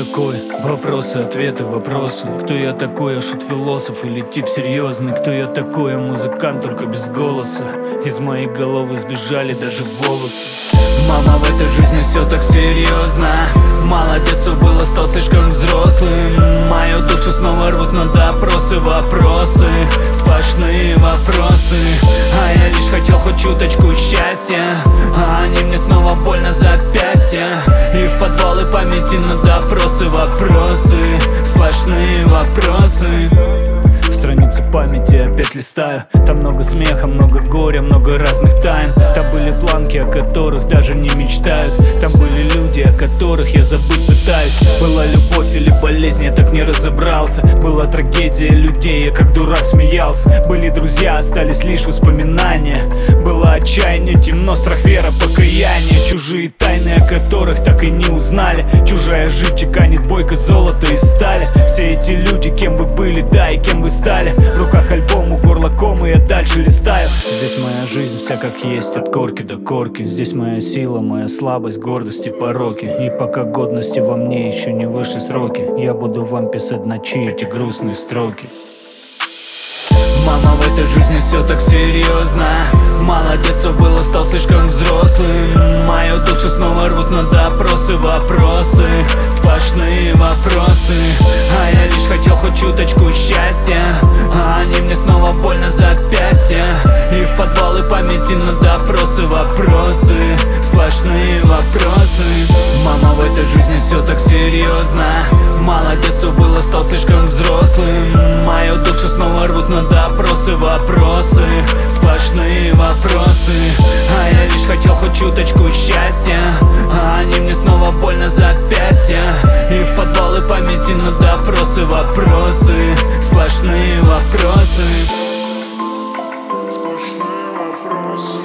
такой? Вопросы, ответы, вопросы. Кто я такой? Я шут-философ или тип серьезный? Кто я такой? Я музыкант, только без голоса. Из моей головы сбежали даже волосы. Мама, в этой жизни все так серьезно. Мало детства было, стал слишком взрослым. Мою душу снова рвут на допросы, вопросы, сплошные вопросы. А я лишь хотел хоть чуточку счастья, а они мне снова больно запястья. И в подвалы памяти на допросы, вопросы, сплошные вопросы. Страницы памяти опять листаю. Там много смеха, много горя, много разных тайн. Там были планки, о которых даже не мечтают. Там были люди, о которых я забыть пытаюсь. Была любовь или болезнь, я так не разобрался. Была трагедия людей, я как дурак смеялся. Были друзья, остались лишь воспоминания. Было отчаяние, темно, страх, вера, покаяние. Чужие тайны, о которых так и не узнали. Чужая жизнь чеканит бойко золото и стали. Все эти люди, кем вы были, да, и кем вы стали. В руках альбом, у горла ком, и я дальше листаю. Здесь моя жизнь вся как есть, от корки до корки. Здесь моя сила, моя слабость, гордость и пороки. И пока годности во мне еще не вышли сроки, я буду вам писать ночи эти грустные строки. Мама, в этой жизни все так серьезно. Мало детства было, стал слишком взрослым. Мою душу снова рвут на допросы, вопросы, сплошные вопросы. А я лишь хотел хоть чуточку счастья, а они мне снова больно запястья. И в подвалы памяти на допросы, вопросы, сплошные вопросы. Мама, в этой жизни все так серьезно. Мало детства было, стал слишком взрослым. Мою душу снова рвут на допросы, вопросы, сплошные вопросы. А я лишь хотел хоть чуточку счастья, а они мне снова больно запястья. И в подвалы памяти на допросы, вопросы, сплошные вопросы. Сплошные вопросы.